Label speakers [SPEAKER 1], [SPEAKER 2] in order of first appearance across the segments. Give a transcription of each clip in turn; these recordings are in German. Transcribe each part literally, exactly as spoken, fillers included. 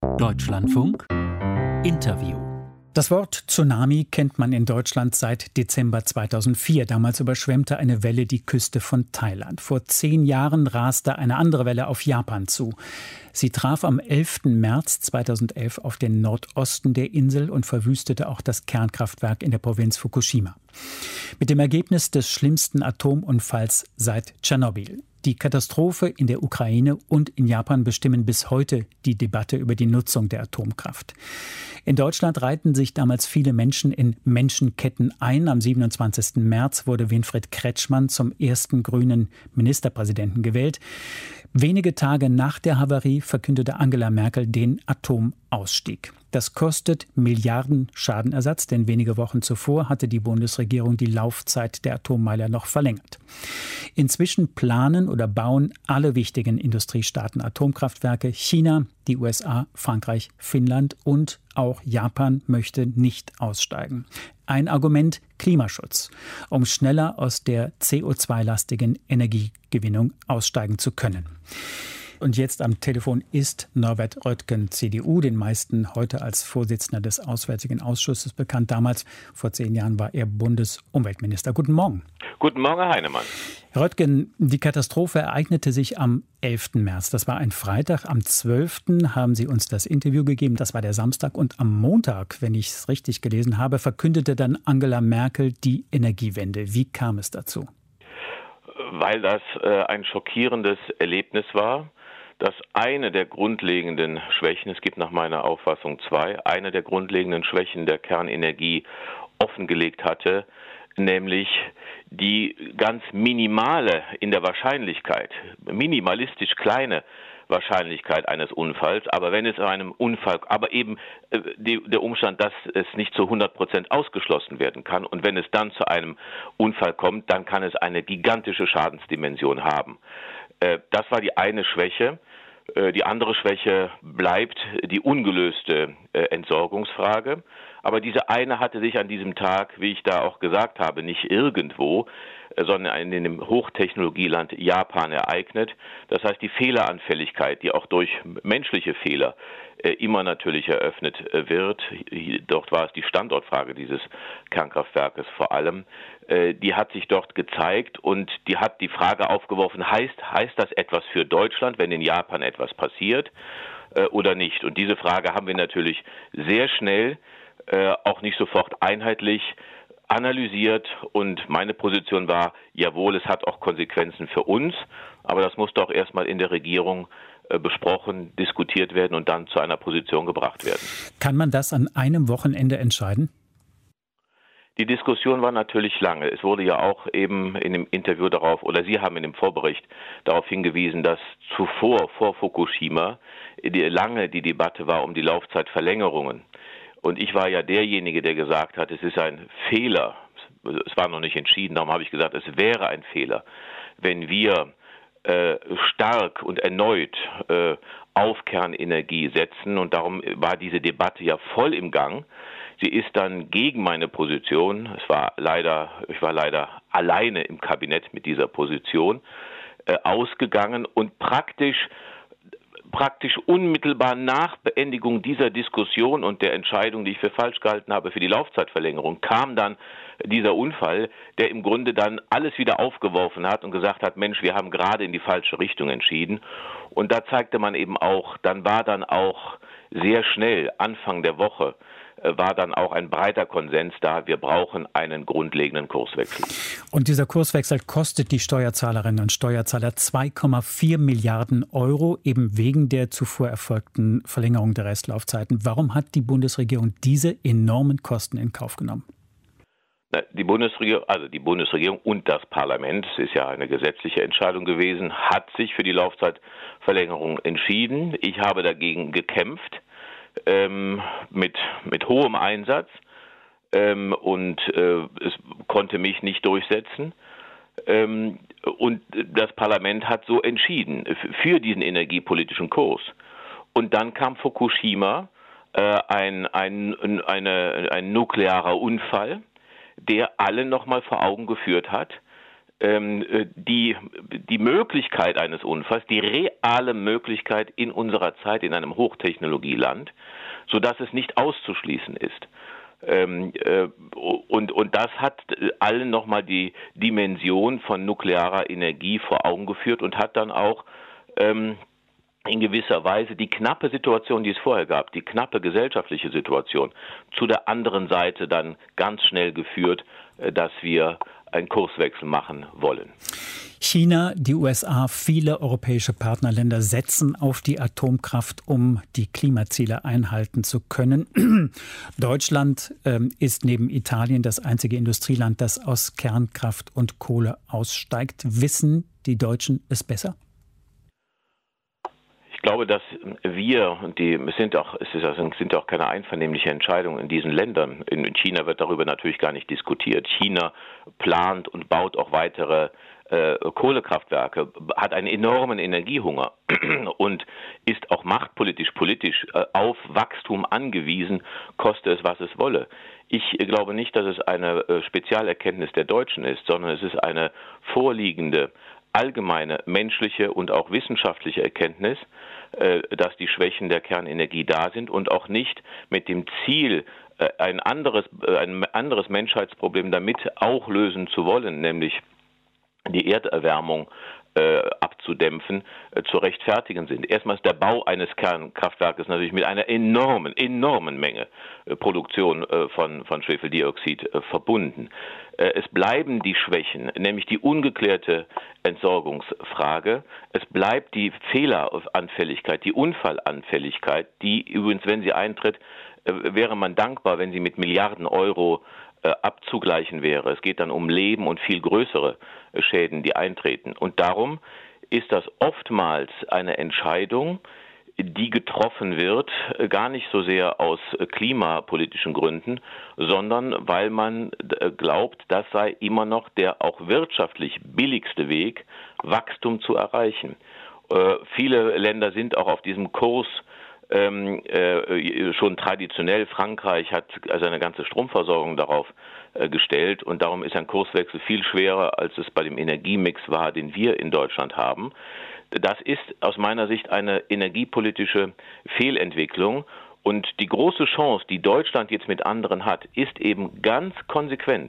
[SPEAKER 1] Deutschlandfunk Interview.
[SPEAKER 2] Das Wort Tsunami kennt man in Deutschland seit Dezember zweitausendvier. Damals überschwemmte eine Welle die Küste von Thailand. Vor zehn Jahren raste eine andere Welle auf Japan zu. Sie traf am elften März zweitausendelf auf den Nordosten der Insel und verwüstete auch das Kernkraftwerk in der Provinz Fukushima. Mit dem Ergebnis des schlimmsten Atomunfalls seit Tschernobyl. Die Katastrophe in der Ukraine und in Japan bestimmen bis heute die Debatte über die Nutzung der Atomkraft. In Deutschland reihten sich damals viele Menschen in Menschenketten ein. Am siebenundzwanzigsten März wurde Winfried Kretschmann zum ersten grünen Ministerpräsidenten gewählt. Wenige Tage nach der Havarie verkündete Angela Merkel den Atomausstieg. Das kostet Milliarden Schadenersatz, denn wenige Wochen zuvor hatte die Bundesregierung die Laufzeit der Atommeiler noch verlängert. Inzwischen planen oder bauen alle wichtigen Industriestaaten Atomkraftwerke. China, die U S A, Frankreich, Finnland und auch Japan möchte nicht aussteigen. Ein Argument: Klimaschutz, um schneller aus der C O zwei lastigen Energiegewinnung aussteigen zu können. Und jetzt am Telefon ist Norbert Röttgen, C D U, den meisten heute als Vorsitzender des Auswärtigen Ausschusses bekannt. Damals, vor zehn Jahren, war er Bundesumweltminister. Guten Morgen.
[SPEAKER 3] Guten Morgen, Herr Heinemann.
[SPEAKER 2] Herr Röttgen, die Katastrophe ereignete sich am elften März. Das war ein Freitag. Am zwölften haben Sie uns das Interview gegeben. Das war der Samstag. Und am Montag, wenn ich es richtig gelesen habe, verkündete dann Angela Merkel die Energiewende. Wie kam es dazu?
[SPEAKER 3] Weil das äh, ein schockierendes Erlebnis war, dass eine der grundlegenden Schwächen, es gibt nach meiner Auffassung zwei, eine der grundlegenden Schwächen der Kernenergie offengelegt hatte, nämlich die ganz minimale in der Wahrscheinlichkeit, minimalistisch kleine Wahrscheinlichkeit eines Unfalls, aber wenn es einem Unfall, aber eben äh, die, der Umstand, dass es nicht zu hundert Prozent ausgeschlossen werden kann und wenn es dann zu einem Unfall kommt, dann kann es eine gigantische Schadensdimension haben. Äh, das war die eine Schwäche. Äh, die andere Schwäche bleibt die ungelöste äh, Entsorgungsfrage. Aber diese eine hatte sich an diesem Tag, wie ich da auch gesagt habe, nicht irgendwo, sondern in dem Hochtechnologieland Japan ereignet. Das heißt, die Fehleranfälligkeit, die auch durch menschliche Fehler äh, immer natürlich eröffnet äh, wird, dort war es die Standortfrage dieses Kernkraftwerkes vor allem, äh, die hat sich dort gezeigt und die hat die Frage aufgeworfen, heißt, heißt das etwas für Deutschland, wenn in Japan etwas passiert äh, oder nicht? Und diese Frage haben wir natürlich sehr schnell, äh, auch nicht sofort einheitlich, analysiert und meine Position war, jawohl, es hat auch Konsequenzen für uns, aber das muss doch erstmal in der Regierung äh, besprochen, diskutiert werden und dann zu einer Position gebracht werden.
[SPEAKER 2] Kann man das an einem Wochenende entscheiden?
[SPEAKER 3] Die Diskussion war natürlich lange. Es wurde ja auch eben in dem Interview darauf, oder Sie haben in dem Vorbericht darauf hingewiesen, dass zuvor, vor Fukushima, die, lange die Debatte war um die Laufzeitverlängerungen. Und ich war ja derjenige, der gesagt hat, es ist ein Fehler, es war noch nicht entschieden, darum habe ich gesagt, es wäre ein Fehler, wenn wir äh, stark und erneut äh, auf Kernenergie setzen. Und darum war diese Debatte ja voll im Gang. Sie ist dann gegen meine Position, es war leider, ich war leider alleine im Kabinett mit dieser Position, äh, ausgegangen und praktisch Praktisch unmittelbar nach Beendigung dieser Diskussion und der Entscheidung, die ich für falsch gehalten habe, für die Laufzeitverlängerung, kam dann dieser Unfall, der im Grunde dann alles wieder aufgeworfen hat und gesagt hat, Mensch, wir haben gerade in die falsche Richtung entschieden. Und da zeigte man eben auch, dann war dann auch sehr schnell, Anfang der Woche, war dann auch ein breiter Konsens da, wir brauchen einen grundlegenden Kurswechsel.
[SPEAKER 2] Und dieser Kurswechsel kostet die Steuerzahlerinnen und Steuerzahler zwei Komma vier Milliarden Euro, eben wegen der zuvor erfolgten Verlängerung der Restlaufzeiten. Warum hat die Bundesregierung diese enormen Kosten in Kauf genommen?
[SPEAKER 3] Die Bundesregierung, also die Bundesregierung und das Parlament, es ist ja eine gesetzliche Entscheidung gewesen, hat sich für die Laufzeitverlängerung entschieden. Ich habe dagegen gekämpft. Ähm, mit, mit hohem Einsatz ähm, und äh, es konnte mich nicht durchsetzen. Ähm, und das Parlament hat so entschieden für diesen energiepolitischen Kurs. Und dann kam Fukushima, äh, ein, ein, eine, ein nuklearer Unfall, der allen nochmal vor Augen geführt hat, die, die Möglichkeit eines Unfalls, die reale Möglichkeit in unserer Zeit in einem Hochtechnologieland, sodass es nicht auszuschließen ist. Ähm, äh, und, und das hat allen nochmal die Dimension von nuklearer Energie vor Augen geführt und hat dann auch ähm, in gewisser Weise die knappe Situation, die es vorher gab, die knappe gesellschaftliche Situation, zu der anderen Seite dann ganz schnell geführt, äh, dass wir einen Kurswechsel machen wollen.
[SPEAKER 2] China, die U S A, viele europäische Partnerländer setzen auf die Atomkraft, um die Klimaziele einhalten zu können. Deutschland ähm, ist neben Italien das einzige Industrieland, das aus Kernkraft und Kohle aussteigt. Wissen die Deutschen es besser?
[SPEAKER 3] Ich glaube, dass wir, und die es sind auch, es ist also, sind auch keine einvernehmliche Entscheidung in diesen Ländern. In China wird darüber natürlich gar nicht diskutiert. China plant und baut auch weitere äh, Kohlekraftwerke, hat einen enormen Energiehunger und ist auch machtpolitisch, politisch äh, auf Wachstum angewiesen, koste es, was es wolle. Ich glaube nicht, dass es eine äh, Spezialerkenntnis der Deutschen ist, sondern es ist eine vorliegende allgemeine menschliche und auch wissenschaftliche Erkenntnis, dass die Schwächen der Kernenergie da sind und auch nicht mit dem Ziel, ein anderes, ein anderes Menschheitsproblem damit auch lösen zu wollen, nämlich die Erderwärmung äh, abzudämpfen, äh, zu rechtfertigen sind. Erstmal ist der Bau eines Kernkraftwerkes natürlich mit einer enormen, enormen Menge äh, Produktion äh, von, von Schwefeldioxid äh, verbunden. Äh, es bleiben die Schwächen, nämlich die ungeklärte Entsorgungsfrage. Es bleibt die Fehleranfälligkeit, die Unfallanfälligkeit, die übrigens, wenn sie eintritt, äh, wäre man dankbar, wenn sie mit Milliarden Euro abzugleichen wäre. Es geht dann um Leben und viel größere Schäden, die eintreten. Und darum ist das oftmals eine Entscheidung, die getroffen wird, gar nicht so sehr aus klimapolitischen Gründen, sondern weil man glaubt, das sei immer noch der auch wirtschaftlich billigste Weg, Wachstum zu erreichen. Äh, viele Länder sind auch auf diesem Kurs Ähm, äh, schon traditionell. Frankreich hat seine ganze Stromversorgung darauf äh, gestellt und darum ist ein Kurswechsel viel schwerer, als es bei dem Energiemix war, den wir in Deutschland haben. Das ist aus meiner Sicht eine energiepolitische Fehlentwicklung und die große Chance, die Deutschland jetzt mit anderen hat, ist eben ganz konsequent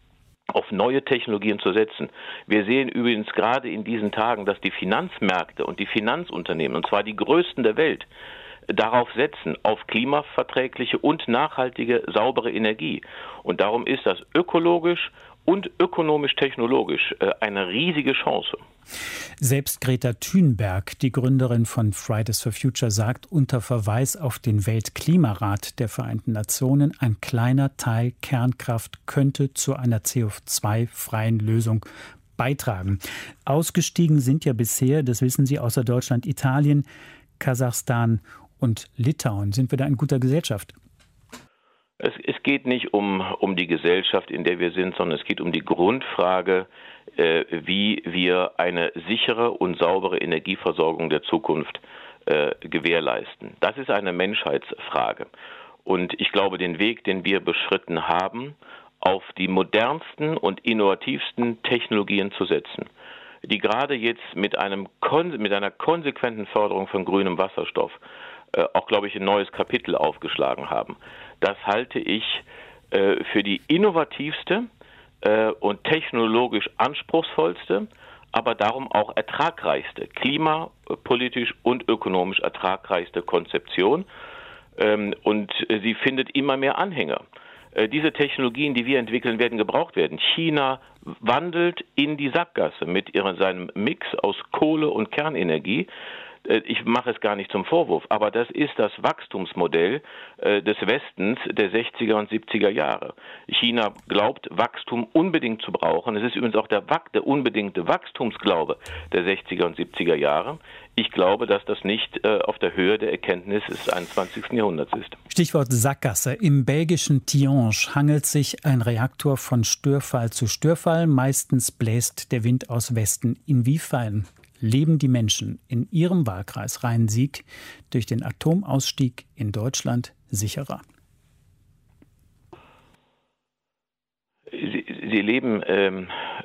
[SPEAKER 3] auf neue Technologien zu setzen. Wir sehen übrigens gerade in diesen Tagen, dass die Finanzmärkte und die Finanzunternehmen, und zwar die größten der Welt, darauf setzen, auf klimaverträgliche und nachhaltige, saubere Energie. Und darum ist das ökologisch und ökonomisch-technologisch eine riesige Chance.
[SPEAKER 2] Selbst Greta Thunberg, die Gründerin von Fridays for Future, sagt unter Verweis auf den Weltklimarat der Vereinten Nationen, ein kleiner Teil Kernkraft könnte zu einer C O zwei freien Lösung beitragen. Ausgestiegen sind ja bisher, das wissen Sie, außer Deutschland, Italien, Kasachstan und Litauen. Sind wir da in guter Gesellschaft?
[SPEAKER 3] Es, es geht nicht um, um die Gesellschaft, in der wir sind, sondern es geht um die Grundfrage, äh, wie wir eine sichere und saubere Energieversorgung der Zukunft äh, gewährleisten. Das ist eine Menschheitsfrage. Und ich glaube, den Weg, den wir beschritten haben, auf die modernsten und innovativsten Technologien zu setzen, die gerade jetzt mit einem mit einer konsequenten Förderung von grünem Wasserstoff äh, auch, glaube ich, ein neues Kapitel aufgeschlagen haben. Das halte ich äh, für die innovativste äh, und technologisch anspruchsvollste, aber darum auch ertragreichste, klimapolitisch und ökonomisch ertragreichste Konzeption. Ähm, und äh, sie findet immer mehr Anhänger. Diese Technologien, die wir entwickeln, werden gebraucht werden. China wandelt in die Sackgasse mit ihrem, seinem Mix aus Kohle und Kernenergie. Ich mache es gar nicht zum Vorwurf, aber das ist das Wachstumsmodell äh, des Westens der sechziger und siebziger Jahre. China glaubt, Wachstum unbedingt zu brauchen. Es ist übrigens auch der, der unbedingte Wachstumsglaube der sechziger und siebziger Jahre. Ich glaube, dass das nicht äh, auf der Höhe der Erkenntnis des einundzwanzigsten Jahrhunderts ist.
[SPEAKER 2] Stichwort Sackgasse. Im belgischen Tihange hangelt sich ein Reaktor von Störfall zu Störfall. Meistens bläst der Wind aus Westen. Inwiefern leben die Menschen in ihrem Wahlkreis Rhein-Sieg durch den Atomausstieg in Deutschland sicherer?
[SPEAKER 3] Sie, sie leben ähm,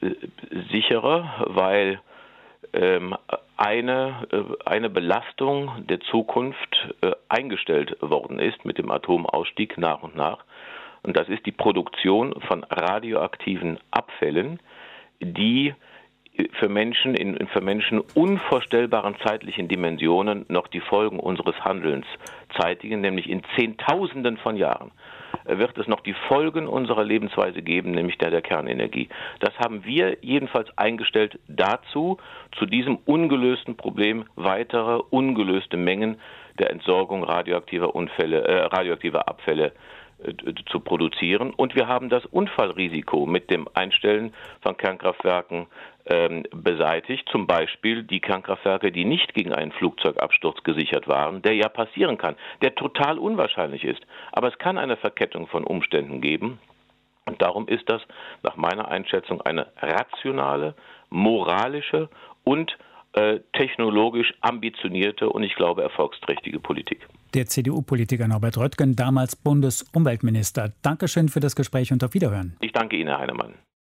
[SPEAKER 3] sicherer, weil ähm, eine, äh, eine Belastung der Zukunft äh, eingestellt worden ist mit dem Atomausstieg nach und nach. Und das ist die Produktion von radioaktiven Abfällen, die für Menschen in für Menschen unvorstellbaren zeitlichen Dimensionen noch die Folgen unseres Handelns zeitigen, nämlich in Zehntausenden von Jahren wird es noch die Folgen unserer Lebensweise geben, nämlich der der Kernenergie. Das haben wir jedenfalls eingestellt dazu, zu diesem ungelösten Problem weitere ungelöste Mengen der Entsorgung radioaktiver Unfälle, äh, radioaktiver Abfälle zu produzieren. Und wir haben das Unfallrisiko mit dem Einstellen von Kernkraftwerken ähm, beseitigt. Zum Beispiel die Kernkraftwerke, die nicht gegen einen Flugzeugabsturz gesichert waren, der ja passieren kann, der total unwahrscheinlich ist. Aber es kann eine Verkettung von Umständen geben. Und darum ist das nach meiner Einschätzung eine rationale, moralische und äh, technologisch ambitionierte und ich glaube erfolgsträchtige Politik.
[SPEAKER 2] Der C D U-Politiker Norbert Röttgen, damals Bundesumweltminister. Dankeschön für das Gespräch und auf Wiederhören.
[SPEAKER 3] Ich danke Ihnen, Herr Heinemann.